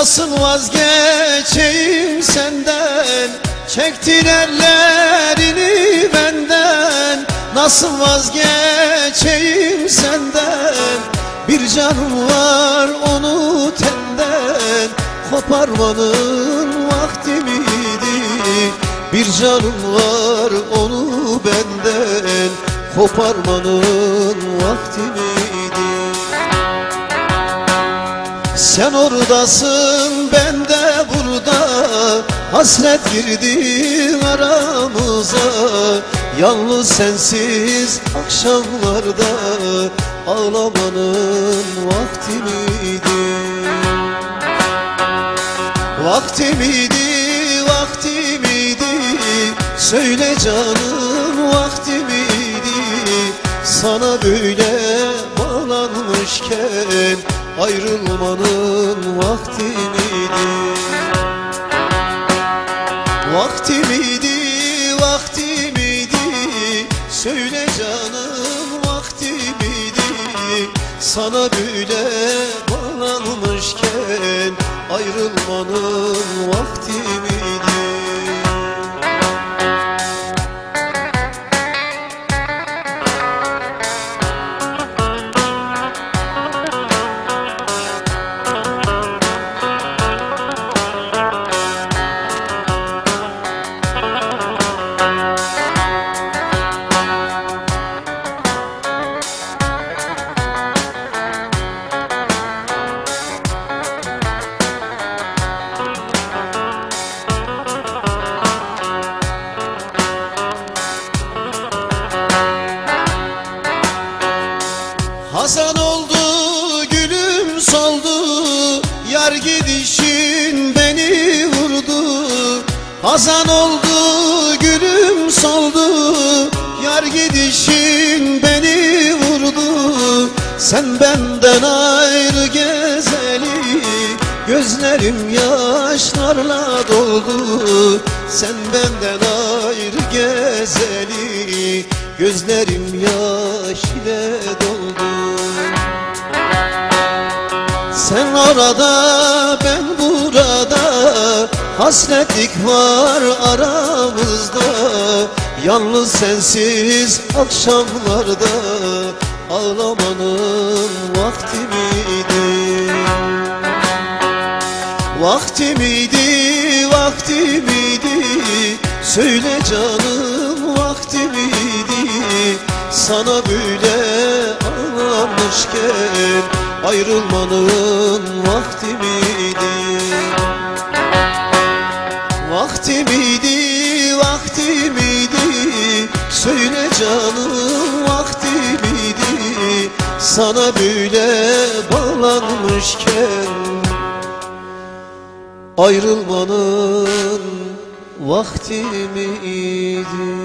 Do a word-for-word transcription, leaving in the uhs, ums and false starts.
nasıl vazgeçeyim senden? Çektin ellerini benden. Nasıl vazgeçeyim senden? Bir canım var onu tenden. Koparmanın vakti miydi? Bir canım var onu benden. Koparmanın vakti miydi? Sen oradasın, ben de burada. Hasret girdi aramıza. Yalnız sensiz akşamlarda ağlamanın vakti miydi? Vakti miydi, vakti miydi? Söyle canım, vakti miydi? Sana böyle bağlanmışken ayrılmanın vakti miydi? Vakti miydi, vakti miydi? Söyle canım, vakti miydi? Sana böyle bağlanmışken ayrılmanın vakti miydi? Hazan oldu, gülüm soldu, yar gidişin beni vurdu. Hazan oldu, gülüm soldu, yar gidişin beni vurdu. Sen benden ayrı gezeli, gözlerim yaşlarla doldu. Sen benden ayrı gezeli, gözlerim yaş ile doldu. Sen orada, ben burada, hasretlik var aramızda. Yalnız sensiz akşamlarda ağlamanın vakti miydi? Vakti miydi, vakti miydi? Söyle canım, vakti miydi? Sana böyle ağlamışken ayrılmanın vakti miydi? Vakti miydi, vakti miydi? Söyle canım, vakti miydi? Sana böyle bağlanmışken ayrılmanın vakti miydi?